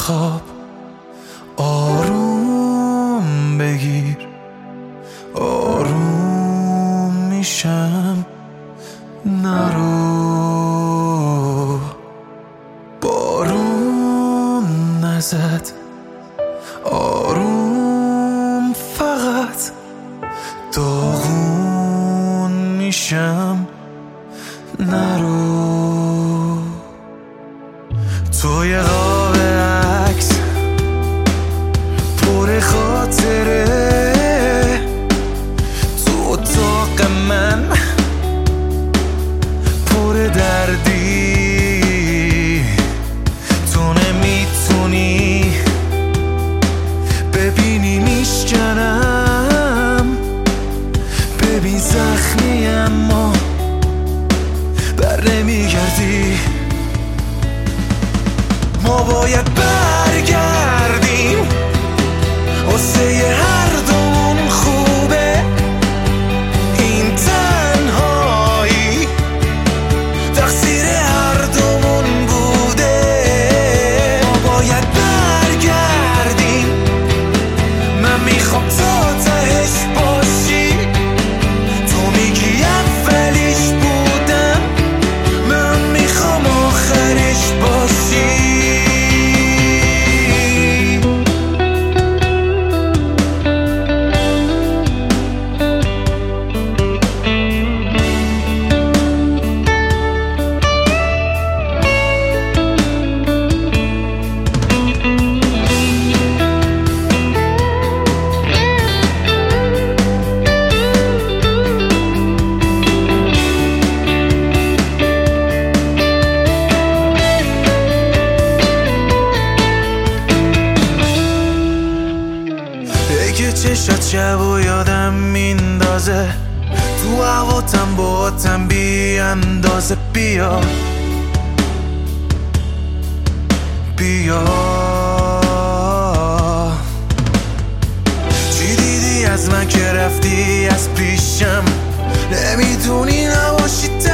بخواب، آروم بگیر، آروم میشم، نرو. بارون نزد، آروم، فقط داغون میشم، نرو. توی قاب عکس پر خاطره، تو اتاق من پر دردی، تو نمیتونی ببینی میشکنم، ببین زخمی اما بر نمیگردی. ما باید برگردیم، واسه هر دومون خوبه این تنهایی، تقصیر هر دومون بوده. ما باید برگردیم، من میخوام تا تهش باشی، تو میگی اولیش بودم، من میخوام آخرش باشی. که چشات شب و یادم میندازه، تو هواتم باتم بی اندازه. بیا بیا، چی دیدی از من که رفتی از پیشم؟ نمیتونی نباشی